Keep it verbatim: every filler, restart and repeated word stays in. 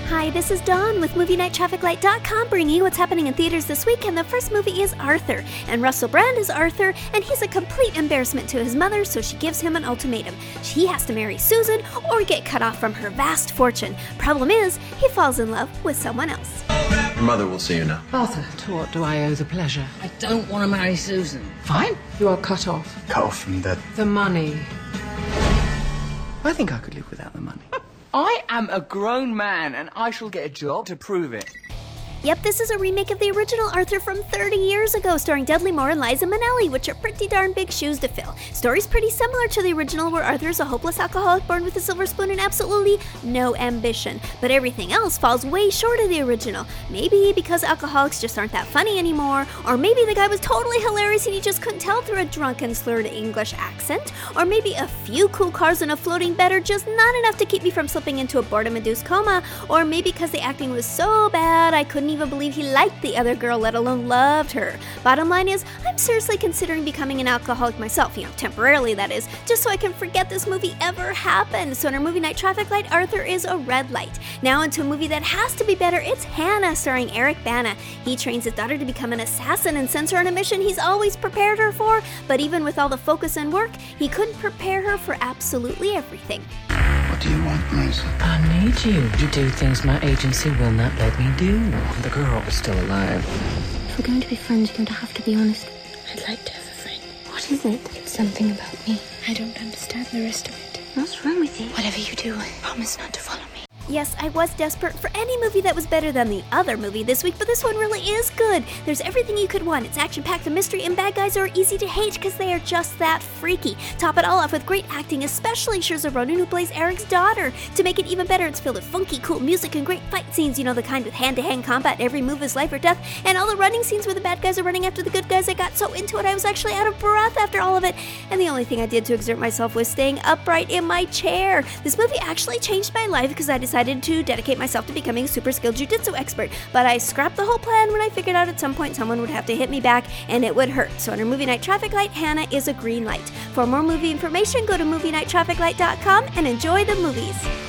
Hi, this is Dawn with Movie Night Traffic Light dot com bringing you what's happening in theaters this week, and the first movie is Arthur. And Russell Brand is Arthur, and he's a complete embarrassment to his mother, so she gives him an ultimatum. He has to marry Susan or get cut off from her vast fortune. Problem is, he falls in love with someone else. Your mother will see you now. Arthur, to what do I owe the pleasure? I don't want to marry Susan. Fine. You are cut off. Cut off from the... The money. I think I could live without the money. I am a grown man, and I shall get a job to prove it. Yep, this is a remake of the original Arthur from thirty years ago, starring Dudley Moore and Liza Minnelli, which are pretty darn big shoes to fill. Story's pretty similar to the original, where Arthur's a hopeless alcoholic born with a silver spoon and absolutely no ambition. But everything else falls way short of the original. Maybe because alcoholics just aren't that funny anymore, or maybe the guy was totally hilarious and you just couldn't tell through a drunken slurred English accent, or maybe a few cool cars and a floating bed are just not enough to keep me from slipping into a boredom-induced coma, or maybe because the acting was so bad I couldn't even believe he liked the other girl, let alone loved her. Bottom line is, I'm seriously considering becoming an alcoholic myself, you know, temporarily that is, just so I can forget this movie ever happened. So in our Movie Night Traffic Light, Arthur is a red light. Now into a movie that has to be better, it's Hannah, starring Eric Bana. He trains his daughter to become an assassin and sends her on a mission he's always prepared her for, but even with all the focus and work, he couldn't prepare her for absolutely everything. What do you want, Marisa? I need you to do things my agency will not let me do. The girl is still alive. If we're going to be friends, you're going to have to be honest. I'd like to have a friend. What is it? It's something about me. I don't understand the rest of it. What's wrong with you? Whatever you do, promise not to follow me. Yes, I was desperate for any movie that was better than the other movie this week, but this one really is good. There's everything you could want. It's action-packed with mystery, and bad guys are easy to hate because they are just that freaky. Top it all off with great acting, especially Saoirse Ronan, who plays Eric's daughter. To make it even better, it's filled with funky, cool music and great fight scenes, you know, the kind with hand-to-hand combat, every move is life or death, and all the running scenes where the bad guys are running after the good guys. I got so into it, I was actually out of breath after all of it, and the only thing I did to exert myself was staying upright in my chair. This movie actually changed my life because I decided to dedicate myself to becoming a super skilled jiu-jitsu expert, but I scrapped the whole plan when I figured out at some point someone would have to hit me back and it would hurt. So in our Movie Night Traffic Light, Hannah is a green light. For more movie information, go to Movie Night Traffic Light dot com and enjoy the movies.